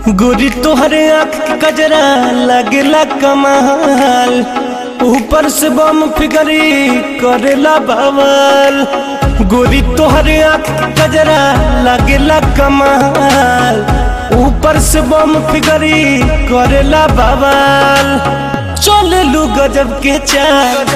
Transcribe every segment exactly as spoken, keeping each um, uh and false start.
गोरी तोहरे आँख के कजरा लगेला कमाल, ऊपर से बम फिगरी करेला बवाल। गोरी तोहरे आँख के कजरा लगेला कमाल, ऊपर से बम फिगरी करेला बवाल। चल लू गजब के चाल,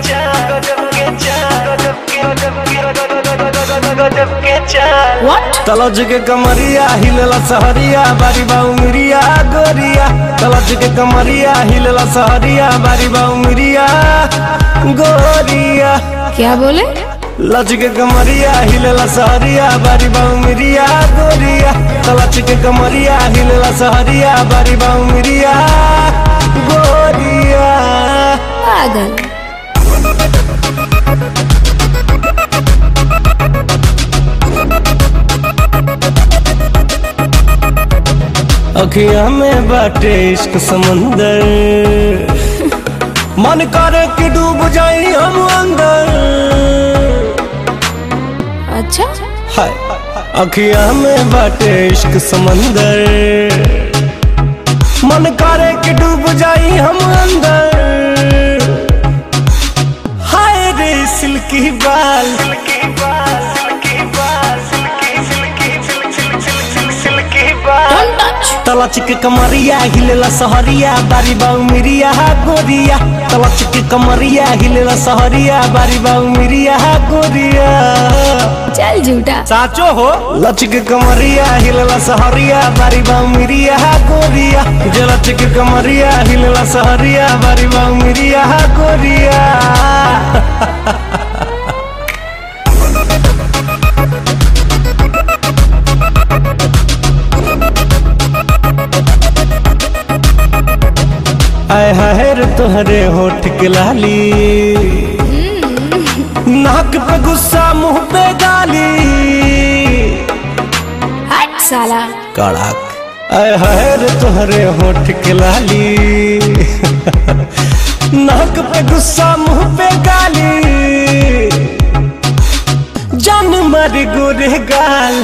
तलज के कमरिया हिलला सहरिया बारी बाऊ मिरिया गोरिया। तलज के कमरिया हिलला सहरिया बारी बाऊ मिरिया गोरिया। क्या बोले? लज के कमरिया हिलला सहरिया बारी बाऊ मिरिया गोरिया। तलज के कमरिया हिलला सहरिया बारी बाऊ मिरिया गोरिया। पागल। अखिया में बाटे इश्क समंदर, मन करे कि डूब जाई हम अंदर। अच्छा हाय अखिया में बाटे इश्क समंदर, मन करे कि डूब जाई हम अंदर। हाय रे सिल्की बाल, तलच के कमरिया हिलला सहरिया बारी बाऊ मिरिया गोरिया। तलच के कमरिया हिलला सहरिया बारी बाऊ मिरिया गोरिया। चल झूठा। साचो हो। लच के कमरिया हिलला सहरिया बारी बाऊ मिरिया गोरिया। जलच के कमरिया हिलला सहरिया बारी बाऊ मिरिया गोरिया। आय हाय रे तोहरे होठ के लाली, नाक पे गुस्सा मुंह पे गाली। हट साला कड़क। आय हाय रे तोहरे होठ के लाली, नाक पे गुस्सा मुंह पे गाली। जान मारे गोरे गाल,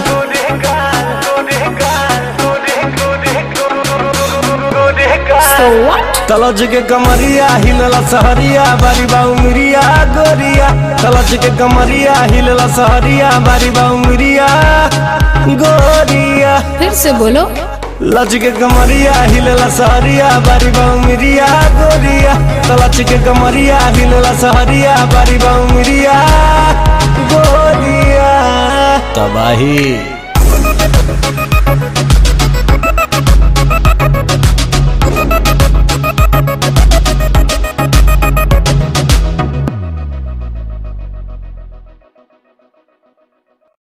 So what? तलज के कमरिया हिलला सहरिया बारी बाऊ मिरिया गोरिया। तलज के कमरिया हिलला सहरिया बारी बाऊ मिरिया गोरिया। फिर से बोलो। लज के कमरिया हिलला सहरिया बारी बाऊ मिरिया गोरिया। तलज के कमरिया हिलला सहरिया बारी बाऊ मिरिया गोरिया। तबाही।